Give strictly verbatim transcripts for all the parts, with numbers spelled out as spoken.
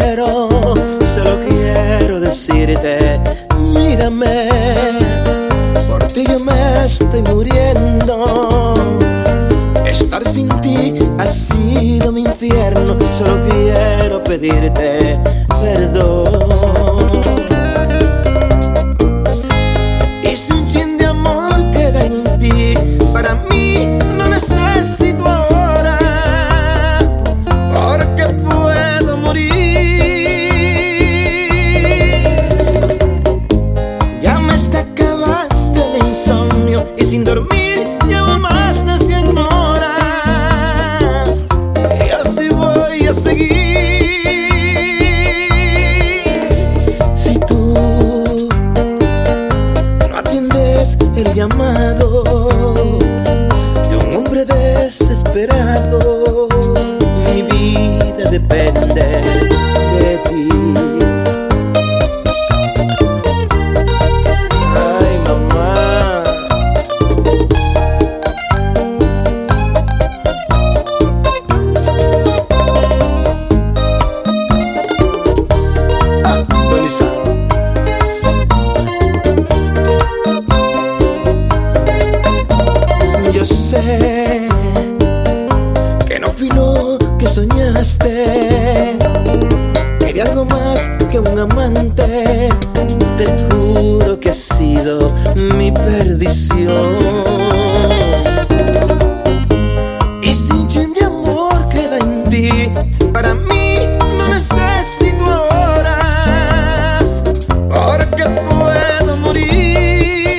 quiero, solo quiero decirte, mírame, por ti yo me estoy muriendo. Estar sin ti ha sido mi infierno, solo quiero pedirte perdón. Y si un chin de amor queda en ti, para mí no necesito ahora, porque puedo morir. Ya me está acabando el insomnio y sin dormir llevo más de cien horas, y así voy a seguir. Si tú no atiendes el llamado de un hombre desesperado, mi vida depende de ti. Ay, mamá. Ah, Tony San. Yo sé que no fui lo que soñaste, quería algo más que un amante. Te juro que ha sido mi perdición. Y si un chin de amor queda en ti, para mí no necesito ahora, porque puedo morir.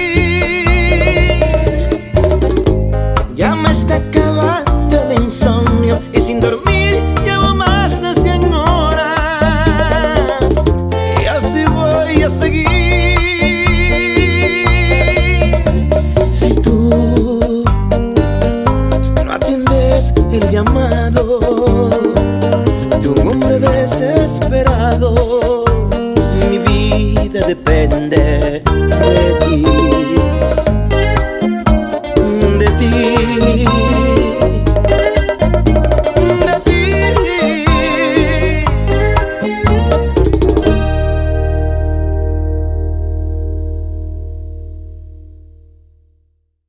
Ya me está acabando el insomnio y sin dormir llevo más de cien horas, y así voy a seguir. Si tú no atiendes el llamado de un hombre desesperado, mi vida depende